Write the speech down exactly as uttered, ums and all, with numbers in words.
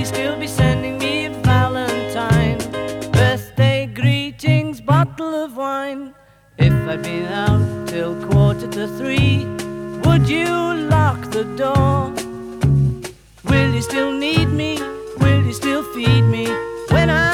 still be sending me a valentine, birthday greetings, bottle of wine? If I'd been out till quarter to three, would you lock the door? Will you still need me? Will you still feed me when I